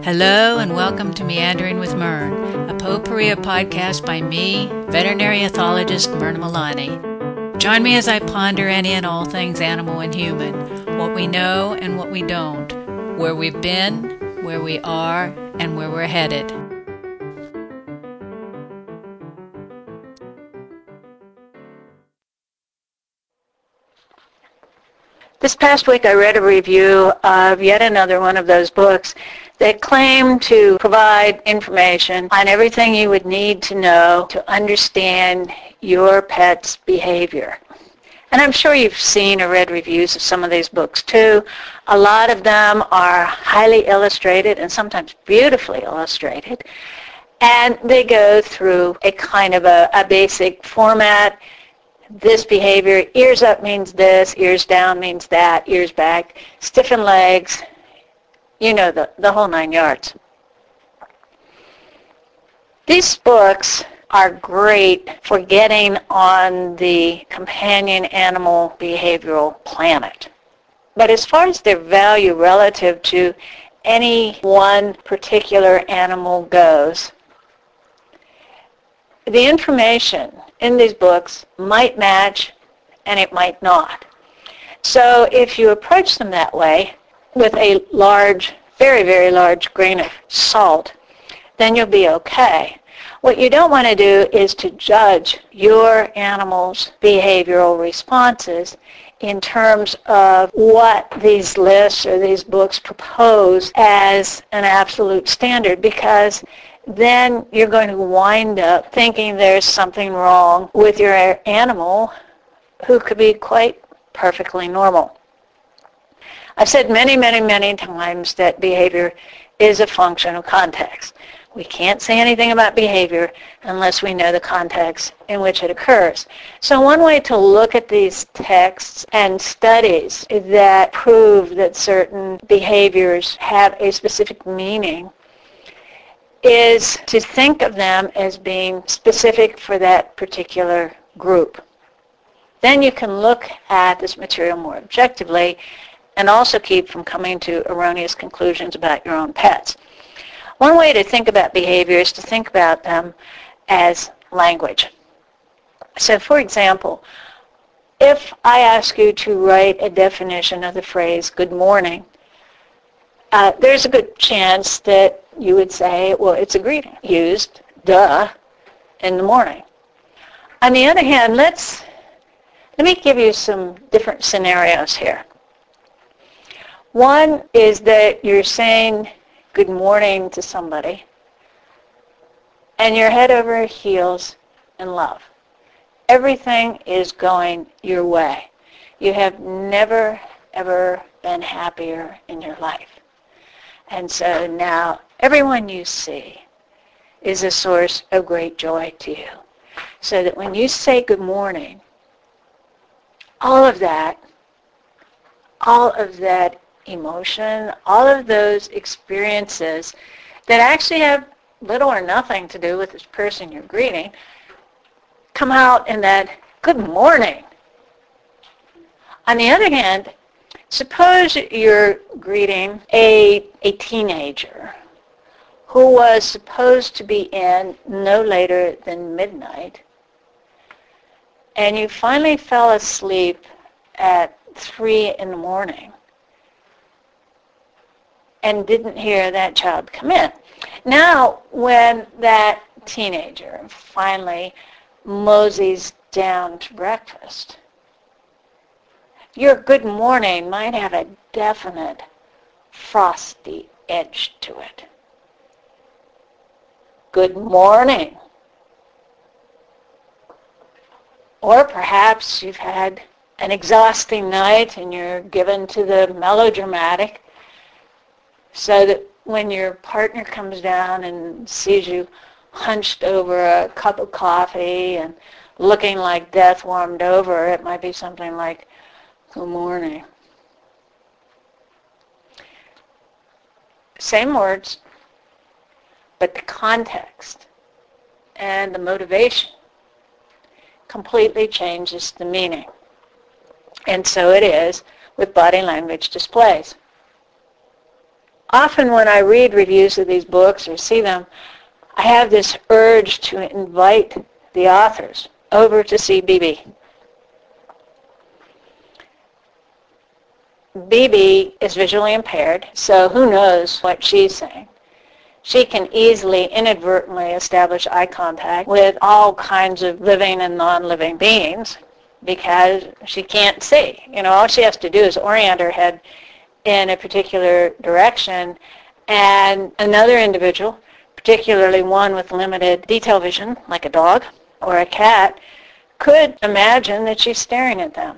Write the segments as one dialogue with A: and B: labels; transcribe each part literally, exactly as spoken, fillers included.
A: Hello and welcome to Meandering with Myrn, a potpourri podcast by me, veterinary ethologist Myrna Milani. Join me as I ponder any and all things animal and human, what we know and what we don't, where we've been, where we are, and where we're headed.
B: This past week I read a review of yet another one of those books that claim to provide information on everything you would need to know to understand your pet's behavior. And I'm sure you've seen or read reviews of some of these books too. A lot of them are highly illustrated and sometimes beautifully illustrated. And they go through a kind of a, a basic format. This behavior, ears up means this, ears down means that, ears back, stiffen legs, you know, the, the whole nine yards. These books are great for getting on the companion animal behavioral planet. But as far as their value relative to any one particular animal goes, the information in these books might match and it might not. So if you approach them that way with a large, very, very large grain of salt, then you'll be okay. What you don't want to do is to judge your animal's behavioral responses in terms of what these lists or these books propose as an absolute standard, because then you're going to wind up thinking there's something wrong with your animal who could be quite perfectly normal. I've said many, many, many times that behavior is a function of context. We can't say anything about behavior unless we know the context in which it occurs. So one way to look at these texts and studies that prove that certain behaviors have a specific meaning is to think of them as being specific for that particular group. Then you can look at this material more objectively and also keep from coming to erroneous conclusions about your own pets. One way to think about behavior is to think about them as language. So for example, if I ask you to write a definition of the phrase good morning, uh, there's a good chance that you would say, well, it's a greeting used, duh, in the morning. On the other hand, let's let me give you some different scenarios here. One is that you're saying good morning to somebody and you're head over heels in love. Everything is going your way. You have never, ever been happier in your life. And so now everyone you see is a source of great joy to you. So that when you say good morning, all of that, all of that emotion, all of those experiences that actually have little or nothing to do with this person you're greeting come out in that good morning. On the other hand, suppose you're greeting a, a teenager who was supposed to be in no later than midnight, and you finally fell asleep at three in the morning and didn't hear that child come in. Now, when that teenager finally moseys down to breakfast, your good morning might have a definite frosty edge to it. Good morning. Or perhaps you've had an exhausting night and you're given to the melodramatic, so that when your partner comes down and sees you hunched over a cup of coffee and looking like death warmed over, it might be something like, good morning. Same words, but the context and the motivation completely changes the meaning. And so it is with body language displays. Often when I read reviews of these books or see them, I have this urge to invite the authors over to see B B. B B is visually impaired, so who knows what she's saying. She can easily, inadvertently establish eye contact with all kinds of living and non-living beings because she can't see. You know, all she has to do is orient her head in a particular direction, and another individual, particularly one with limited detail vision, like a dog or a cat, could imagine that she's staring at them.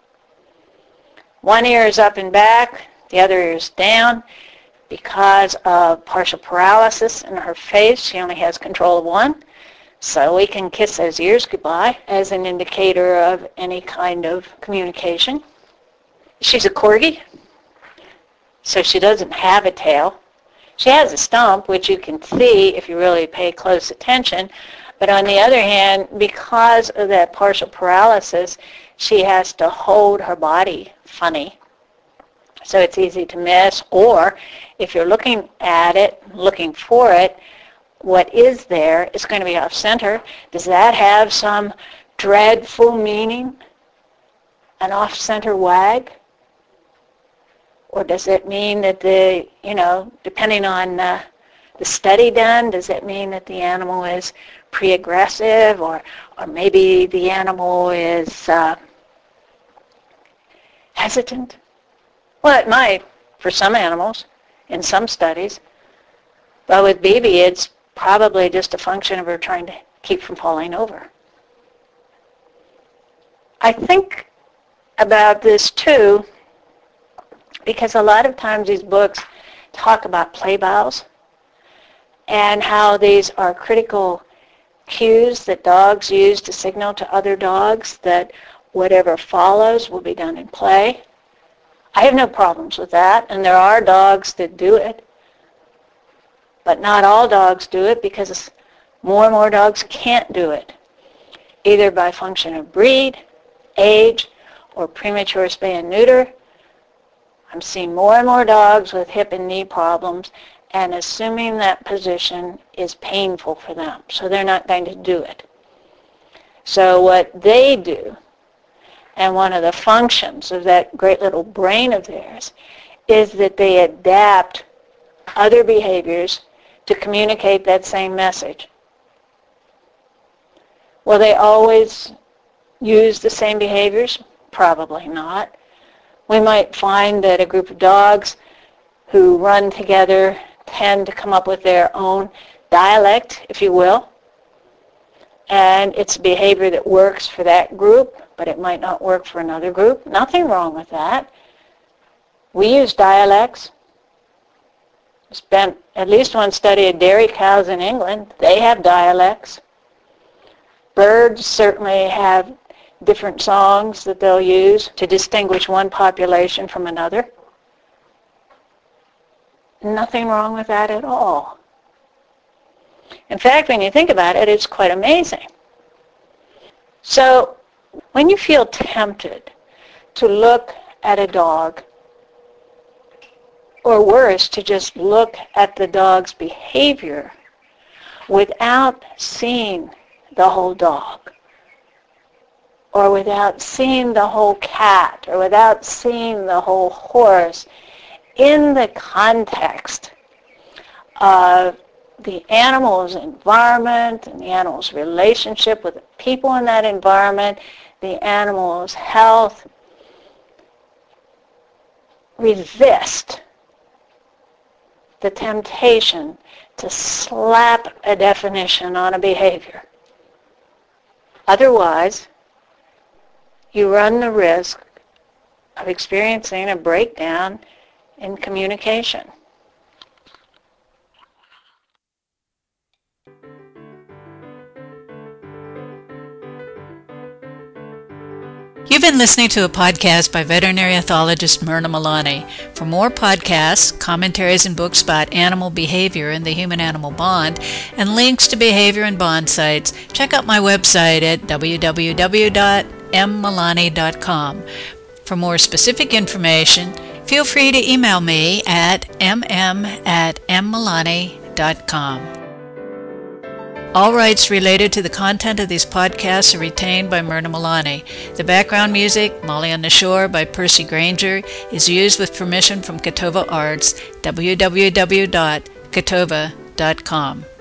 B: One ear is up and back, the other ear is down. Because of partial paralysis in her face, she only has control of one. So we can kiss those ears goodbye as an indicator of any kind of communication. She's a corgi, so she doesn't have a tail. She has a stump, which you can see if you really pay close attention. But on the other hand, because of that partial paralysis, she has to hold her body funny. So it's easy to miss, or if you're looking at it, looking for it, what is there is going to be off-center. Does that have some dreadful meaning? An off-center wag? Or does it mean that the, you know, depending on uh, the study done, does it mean that the animal is pre-aggressive, or, or maybe the animal is uh, hesitant? Well, it might for some animals in some studies, but with B B it's probably just a function of her trying to keep from falling over. I think about this too because a lot of times these books talk about play bows and how these are critical cues that dogs use to signal to other dogs that whatever follows will be done in play. I have no problems with that, and there are dogs that do it, but not all dogs do it because more and more dogs can't do it, either by function of breed, age, or premature spay and neuter. I'm seeing more and more dogs with hip and knee problems and assuming that position is painful for them, so they're not going to do it. So what they do, and one of the functions of that great little brain of theirs, is that they adapt other behaviors to communicate that same message. Will they always use the same behaviors? Probably not. We might find that a group of dogs who run together tend to come up with their own dialect, if you will, and it's a behavior that works for that group, but it might not work for another group. Nothing wrong with that. We use dialects. Spent at least one study of dairy cows in England. They have dialects. Birds certainly have different songs that they'll use to distinguish one population from another. Nothing wrong with that at all. In fact, when you think about it, it's quite amazing. So, when you feel tempted to look at a dog, or worse, to just look at the dog's behavior without seeing the whole dog, or without seeing the whole cat, or without seeing the whole horse, in the context of the animal's environment and the animal's relationship with the people in that environment, the animal's health, resist the temptation to slap a definition on a behavior. Otherwise, you run the risk of experiencing a breakdown in communication.
A: You've been listening to a podcast by veterinary ethologist Myrna Malani. For more podcasts, commentaries, and books about animal behavior and the human-animal bond, and links to behavior and bond sites, check out my website at w w w dot m malani dot com. For more specific information, Feel free to email me at m m at m milani dot com. All rights related to the content of these podcasts are retained by Myrna Milani. The background music, Molly on the Shore by Percy Granger, is used with permission from Catova Arts, w w w dot catova dot com.